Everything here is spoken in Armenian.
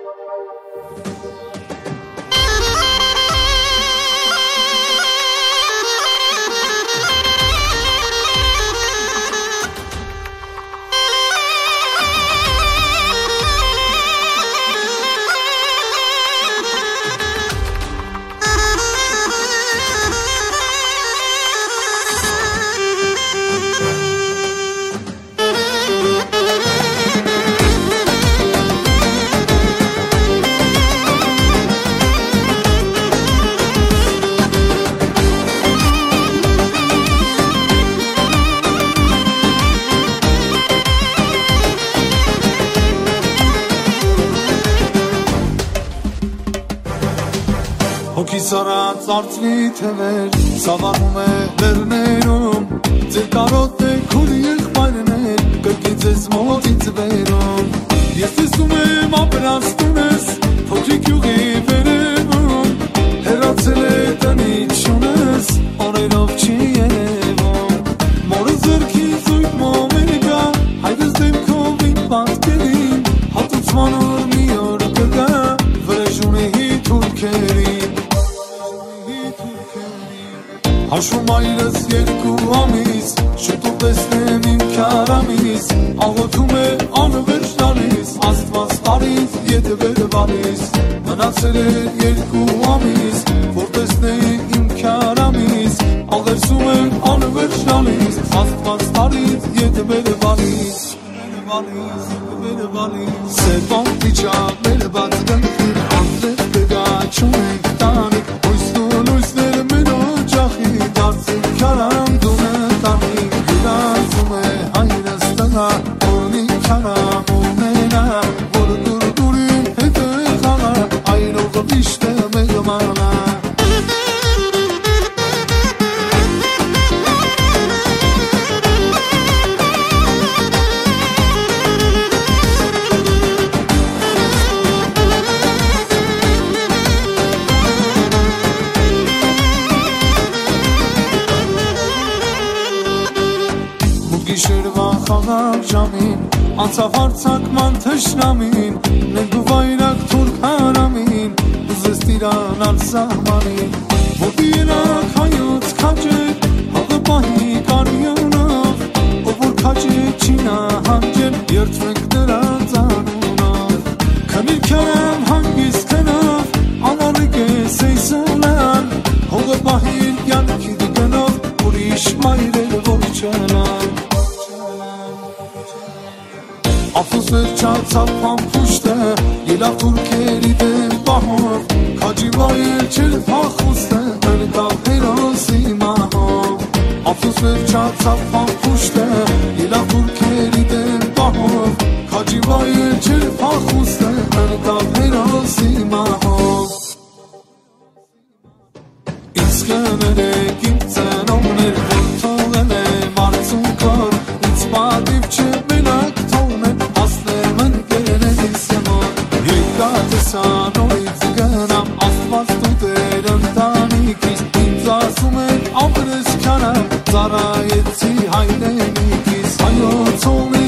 Հոգիս արած արծվի թևեր, սավանում է լերներում, ձեր կարոտ է քուր եղբայրներ, կրկից ես մոտից վերում, ես տեսնում եմ ապրաստունես, փոքրիկ յուղի վերևում, հեռացել է տնիչունես, օրերով չի երևում, մորը ձերքի զույգ մոմենիկա, հայրս դեմքով իմ պատկերին, հատուցման օր մի օր կգա, վրեժունեի թուրքերին, Հաշվում այրս երկու ամիս, շուտով տեսնեմ իմ քարամիս, աղոթում է անվերջ տալիս, աստված տարից եթե վերվալիս, մնացել է երկու ամիս, որ տեսնեի իմ քարամիս, աղերսում է անվերջ տալիս, աստված տարից եթե վերվալիս, սեպան տիչավ վերված դնքիր, անդրև կգա չունենք տանիք, հույսնու լույսները մենոջ ախի, դարձին քարամ դունը տանիք, գիրազում է հայրս տնա, որնի քարամ ունենա, որը դուրին հետ է խաղա, այրով վիշտ է մեղմանա Գիշերվա խաղաղ ժամին, անցավ հարցակման թշնամին, ներգու վայրակ թուրք հարամին, ուզես տիրանալ սահմանին, ոտի երակ հայոց քաջեք, հաղը պահի կարյոնով, ով որ քաջեք չի նահանջել, երդվենք նրանց անունով, քնիր քարամ հանգիստ քնով, անարիք է սեյսոլան, հողը պահիր կյանքի դգնով, ուրիշ մայրել որ չնան Afus verçatsam pampuşte, Yila Türkeri de bahor, Kacivayel çelip hakuste, Elda herosi mahor Afus verçatsam pampuşte, Yila Türkeri de bahor, Kacivayel çelip hakuste, Elda herosi mahor İskenere gitsen omner voltogene marțun kor, İtsbadiv çebelak Sanoi țiganam, astfas tuter întanikis, Inz asumen, autres canam, Zara etzi haide nikis, Ayo țone